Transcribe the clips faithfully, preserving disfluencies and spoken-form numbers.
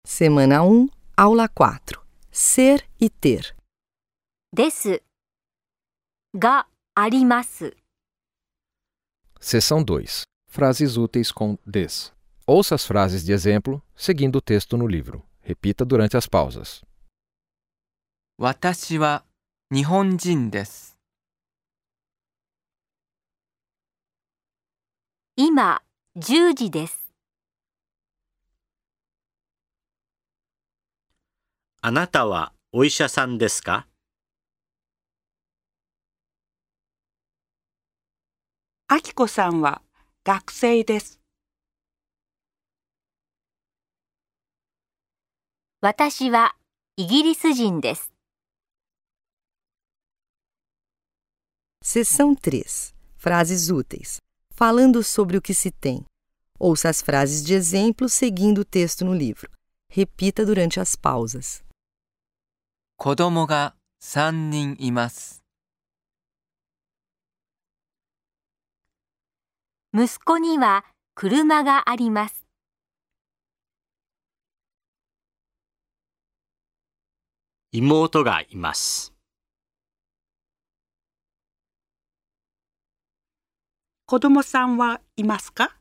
Semana um, aula quatro. Ser e ter. ですがあります。 Seção dois. Frases úteis com des. Ouça as frases de exemplo, seguindo o texto no livro. Repita durante as pausas. 私は日本人です。 今じゅうじです。 あなたはお医者さんですか？ あきこさんは学生です。 私はイギリス人です。 Seção três. Frases úteis. Falando sobre o que se tem. Ouça as frases de exemplo seguindo o texto no livro. Repita durante as pausas. 子供がさんにんいます。 息子には車があります。 妹がいます。 子供さんはいますか？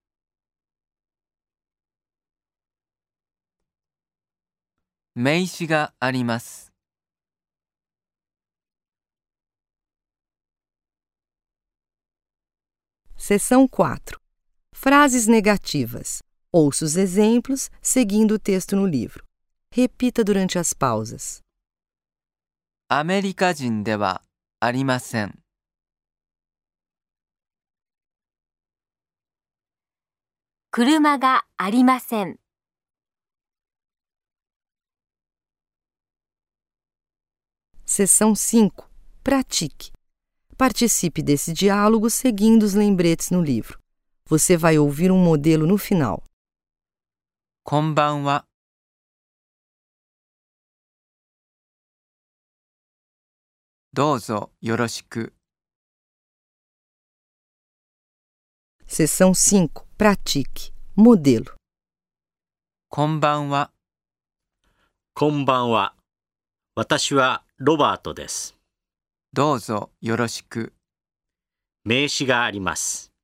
名刺があります。 Seção quatro. Frases negativas. Ouça os exemplos seguindo o texto no livro. Repita durante as pausas. アメリカ人ではありません。 車がありません。 Seção cinco. Pratique. Participe desse diálogo seguindo os lembretes no livro. Você vai ouvir um modelo no final. こんばんは。どうぞよろしく。 Seção cinco. Pratique. Modelo. こんばんは。 こんばんは。私はロバートです。 どうぞよろしく。 名刺があります。